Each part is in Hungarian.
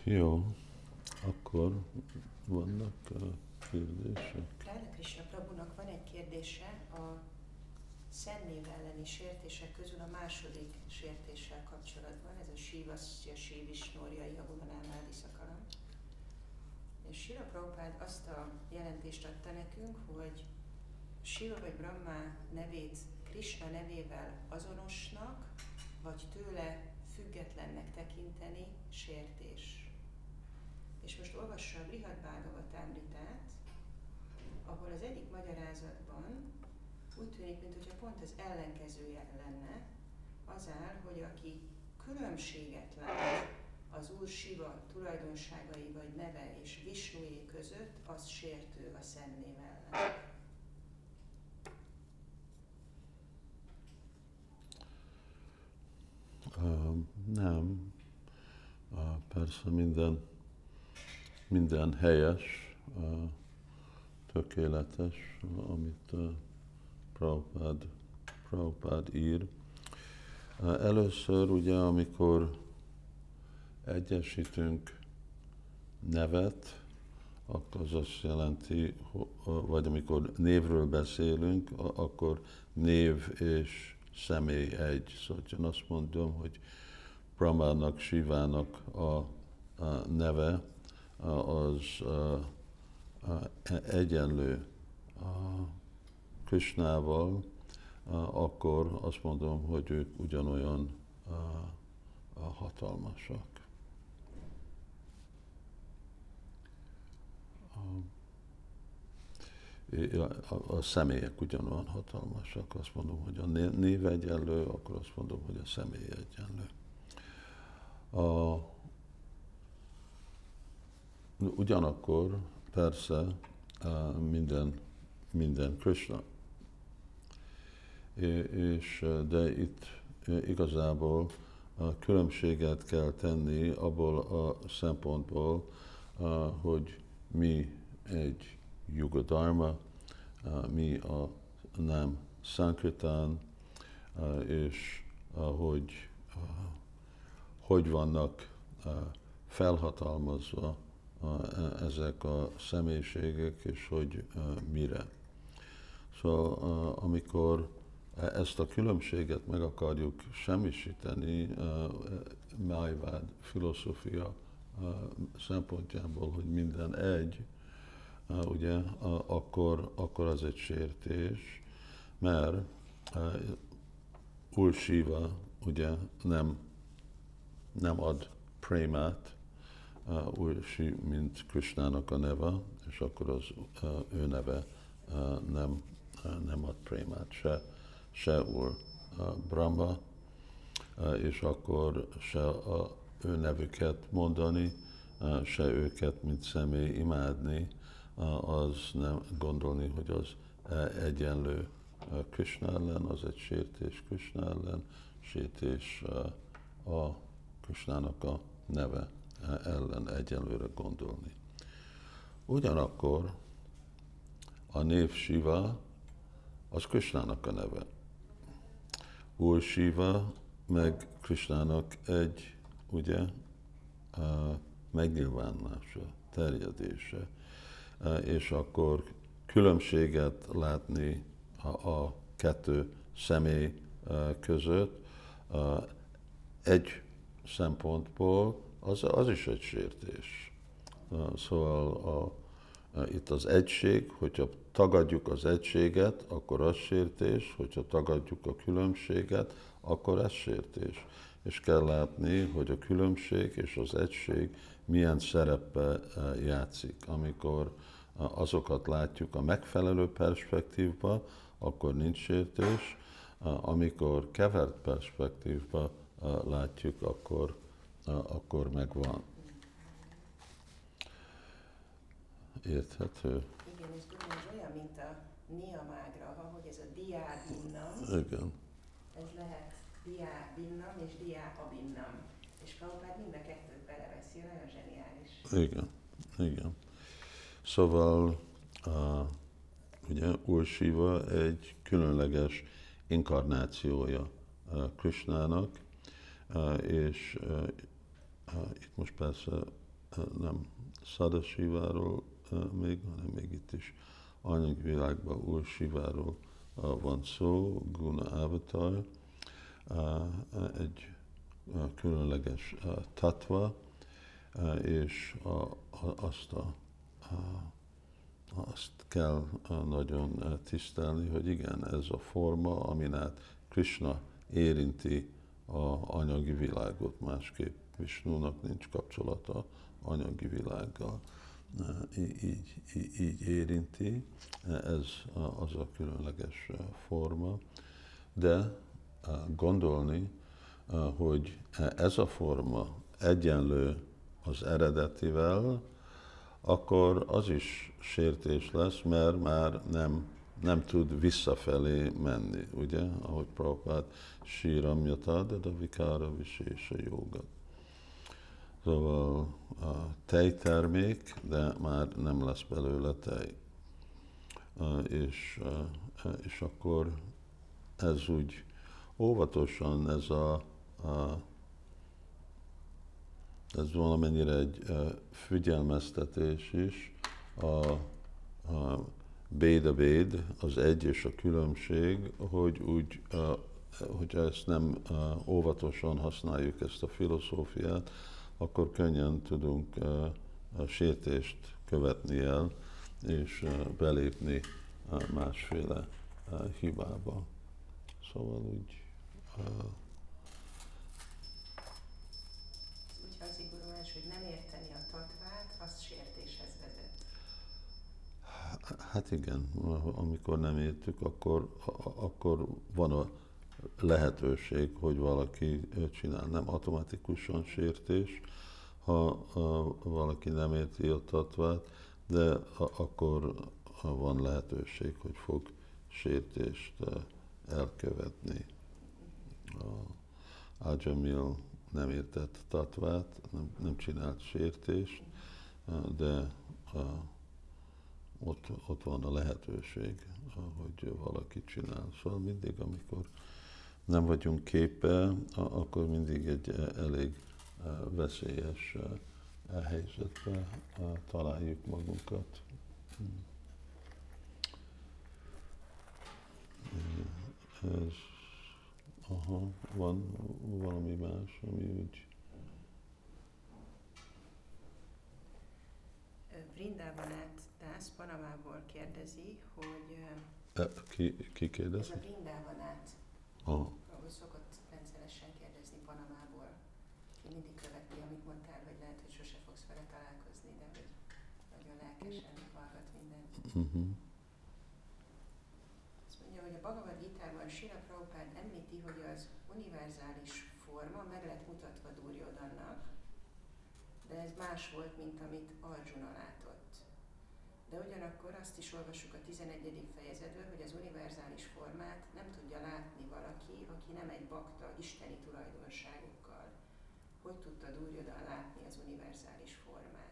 Jó, akkor vannak kérdések? Ráda Krishna Prabhunak van egy kérdése a Szentnév elleni sértések közül a második sértéssel kapcsolatban, ez a Sivasya Sivisnorja Jagunanámádi szakalam. És Srila Prabhupád azt a jelentést adta nekünk, hogy Siva vagy Brahma nevét Krishna nevével azonosnak, vagy tőle függetlennek tekinteni sértés. És most olvassa a Brihad Bhagavatamritát, ahol az egyik magyarázatban úgy tűnik, mintha pont az ellenkezője lenne, az áll, hogy aki különbséget lát az Úr Siva tulajdonságai vagy neve és Visnué között, az sértő a Szentnév ellen. Nem. Persze minden helyes, tökéletes, amit Prabhupád ír. Először ugye, amikor egyesítünk nevet, akkor az azt jelenti, vagy amikor névről beszélünk, akkor név és személy egy. Szóval én azt mondom, hogy Brahmának, Sivának a neve az egyenlő Krishnával, akkor azt mondom, hogy ők ugyanolyan hatalmasak. A személyek ugyanolyan hatalmasak. Azt mondom, hogy a név egyenlő, akkor azt mondom, hogy a személy egyenlő. Ugyanakkor persze minden Krishna. De itt igazából különbséget kell tenni abból a szempontból, hogy mi egy Yuga Dharma, mi a nem Sankirtan, és hogy vannak felhatalmazva ezek a személyiségek, és hogy mire. Szóval amikor ezt a különbséget meg akarjuk semmisíteni, Májvád filozófia szempontjából, hogy minden egy, ugye, akkor az egy sértés, mert Úr Siva ugye nem ad prémát, Úr Siva, mint Krishnának a neve, és akkor az ő neve nem ad prémát, se Úr Brahma, és akkor se a ő nevüket mondani, se őket, mint személy imádni, az nem gondolni, hogy az egyenlő Krishna ellen, az egy sértés Krishna ellen, sértés a Krishnának a neve ellen egyenlőre gondolni. Ugyanakkor a név Siva az Krishnának a neve. Úr Siva meg Krishnának egy, ugye, megnyilvánulása, terjedése. És akkor különbséget látni a kettő személy között egy szempontból, az is egy sértés. Szóval itt az egység, hogyha tagadjuk az egységet, akkor az sértés, hogyha tagadjuk a különbséget, akkor ez sértés. És kell látni, hogy a különbség és az egység milyen szerepe játszik. Amikor azokat látjuk a megfelelő perspektívba, akkor nincs sértés, amikor kevert perspektívba látjuk, akkor megvan. Érthető? Igen, és tudom, ez olyan, mint a Niyamágraha, hogy ez a diábinnam, Igen. ez lehet diábinnam és diáabinnam. És Prabhupád mind a kettőt beleveszi, nagyon zseniális. Igen. Szóval ugye Úr Siva egy különleges inkarnációja Krishnának, és itt most persze nem Sadasiváról még, hanem még itt is anyagi világban Úr Siváról van szó, Guna Avatar, egy különleges tatva, és azt kell nagyon tisztelni, hogy igen, ez a forma, amin át Krishna érinti a anyagi világot, másképp Visnúnak nincs kapcsolata anyagi világgal. Így érinti, ez az a különleges forma, de gondolni, hogy ez a forma egyenlő az eredetivel, akkor az is sértés lesz, mert már nem tud visszafelé menni, ugye? Ahogy Prabhupád síramjata, de a vikára visésa jóga. Szóval a tejtermék, de már nem lesz belőle tej. És akkor ez úgy óvatosan, ez valamennyire egy figyelmeztetés is, a béd, az egy és a különbség, hogy ezt nem óvatosan használjuk ezt a filozófiát, akkor könnyen tudunk sértést követni el, és belépni másféle hibába. Szóval úgy... Úgy hangzik, Gurumás, hogy nem érteni a tatvát, az sértéshez vezet. Hát igen, amikor nem értük, akkor van a lehetőség, hogy valaki csinál. Nem automatikusan sértés, ha valaki nem érti a tatvát, de akkor van lehetőség, hogy fog sértést elkövetni. Ajamil nem értett tatvát, nem csinált sértést, de ott van a lehetőség, hogy valaki csinál. Szóval mindig, amikor nem vagyunk képe, akkor mindig egy elég veszélyes helyzetbe találjuk magunkat. Ez, van valami más, ami úgy... Vrindavanát Dász Panamából kérdezi, hogy Ki kérdezi? ez a Vrindavanát, Aha. ahol szokott rendszeresen kérdezni Panamából, ki mindig követi, amit mondtál, hogy lehet, hogy sose fogsz vele találkozni, de hogy nagyon lelkesen hallgat mindent. Azt mondja, hogy a Bhagavad Gitában Srila Prabhupád említi, hogy az univerzális forma meg lett mutatva Duryodhannak, de ez más volt, mint amit Arjuna látott. De ugyanakkor azt is olvassuk a 11. fejezetből, hogy az univerzális formát nem tudja látni valaki, aki nem egy bakta isteni tulajdonságokkal. Hogy tudta Duryodhan látni az univerzális formát?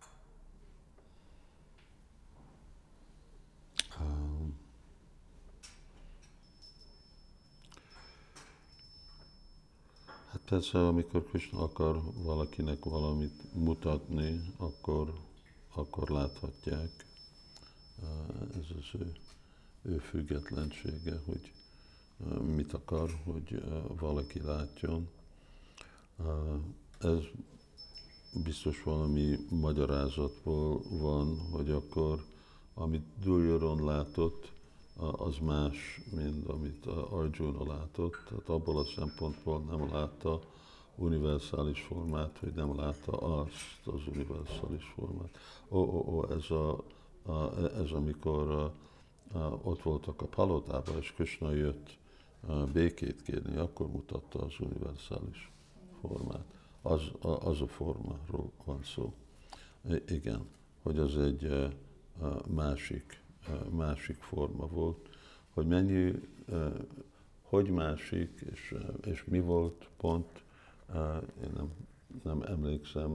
Hát persze, amikor Krishna akar valakinek valamit mutatni, akkor láthatják. Ez az ő függetlensége, hogy mit akar, hogy valaki látjon. Ez biztos valami magyarázatból van, hogy akkor amit Duryodhan látott, az más, mint amit Arjuna látott. Tehát abból a szempontból nem látta univerzális formát, hogy nem látta azt az univerzális formát. Ez amikor ott voltak a palotában, és Krishna jött békét kérni, akkor mutatta az univerzális formát. Az a formáról van szó. Igen, hogy az egy másik forma volt, hogy hogy másik, és mi volt pont, én nem emlékszem,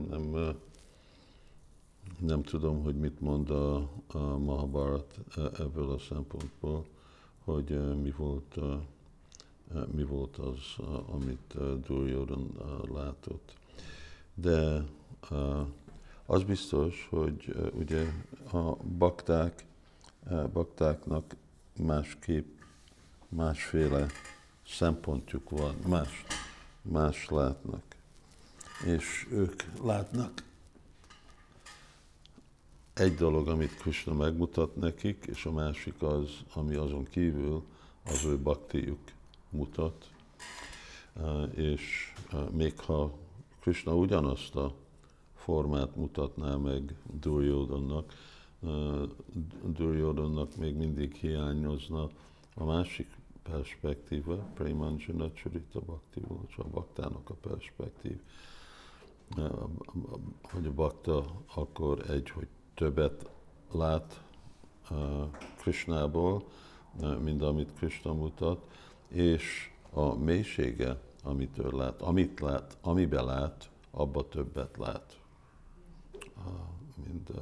nem tudom, hogy mit mond a Mahabharat ebből a szempontból, hogy mi volt az, amit Duryodhan látott. De Az biztos, hogy ugye a baktáknak másképp, másféle szempontjuk van, más látnak. És ők látnak egy dolog, amit Krishna megmutat nekik, és a másik az, ami azon kívül az ő baktijuk mutat. És még ha Krishna ugyanazt a formát mutatná meg Duryodhannak még mindig hiányozna a másik perspektíva, Premanjana Charita Bhaktival, a baktának a perspektív, hogy a bakta akkor hogy többet lát Krishnából, mint amit Krishna mutat, és a mélysége, amit ő lát, amiben lát, abba többet lát. Mint,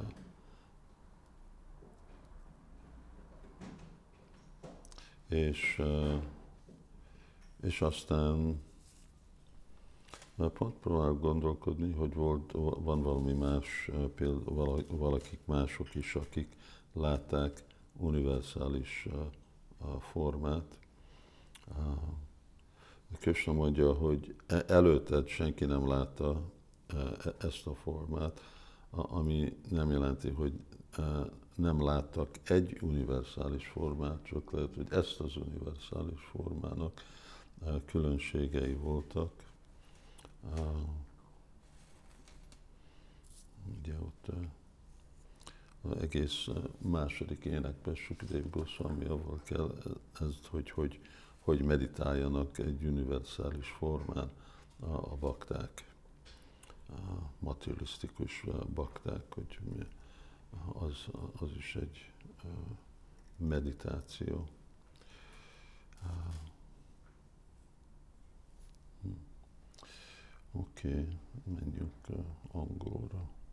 és aztán pont próbálok gondolkodni, hogy van valami más, például valakik mások is, akik látták univerzális formát. Krishna mondja, hogy előtted senki nem látta ezt a formát, ami nem jelenti, hogy nem láttak egy univerzális formát, csak lehet, hogy ezt az univerzális formának különbségei voltak. Ugye ott egész második énekben Sukadeva Goswamival kell ezt, hogy meditáljanak egy univerzális formán a bakták, a materialisztikus bakták, hogy az is egy meditáció. Oké, menjünk angolra.